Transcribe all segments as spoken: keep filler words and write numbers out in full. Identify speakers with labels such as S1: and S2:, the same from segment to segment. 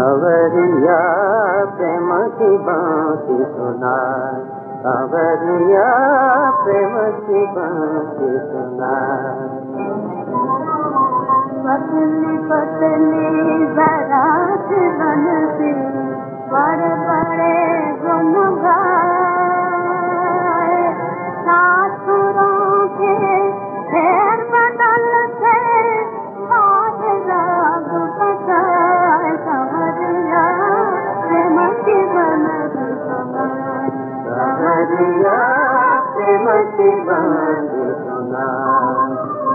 S1: कंवरिया प्रेम की बांसुरी सुनाए, कंवरिया प्रेम की बांसुरी सुनाए।
S2: पतली पतली जरा सी बंसी बड़े बड़े गुन गाए, सासुरों के फेर बदल से आज राग बजाए, कंवरिया प्रेम की बांसुरी सुनाए,
S1: कंवरिया प्रेम की बांसुरी सुनाए।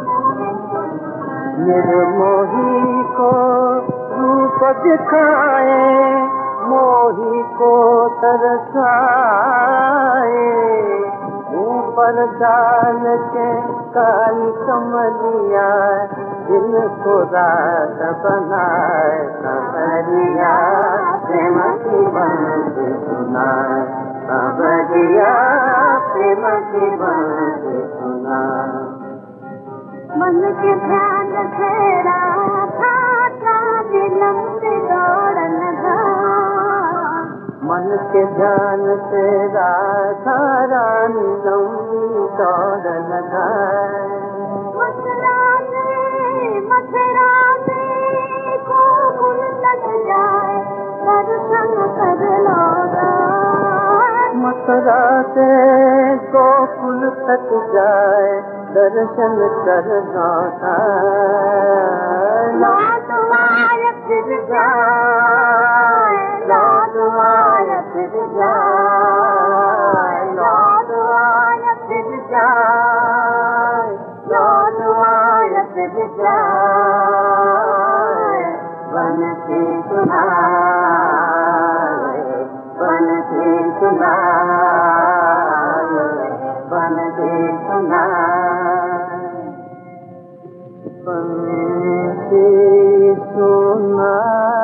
S1: निर्मोही को रूप दिखाए, मोही को तरसाए, ऊपर डाल के काली कमलिया दिल को रात बनाए, कंवरिया प्रेम की बांसुरी सुनाए, कंवरिया प्रेम की बांसुरी सुनाए।
S2: मन के ध्यान से राधा रानी लंबी दौड़ लगा,
S1: मन के ध्यान से राधा रानी लंबी दौड़ लगाए।
S2: मथुरा में मथुरा में गोकुल तक जाए, दर्शन कर लौटा,
S1: मथुरा से गोकुल तक जाए, दर्शन कर लौटा।
S2: लौट आए फिर जाए, लौट आए फिर जाए, लौट आए फिर जाए, लौट आए फिर जाए। बंसी सुनाए, बंसी सुनाए, बंसी सुनाए,
S1: बंसी सुनाए।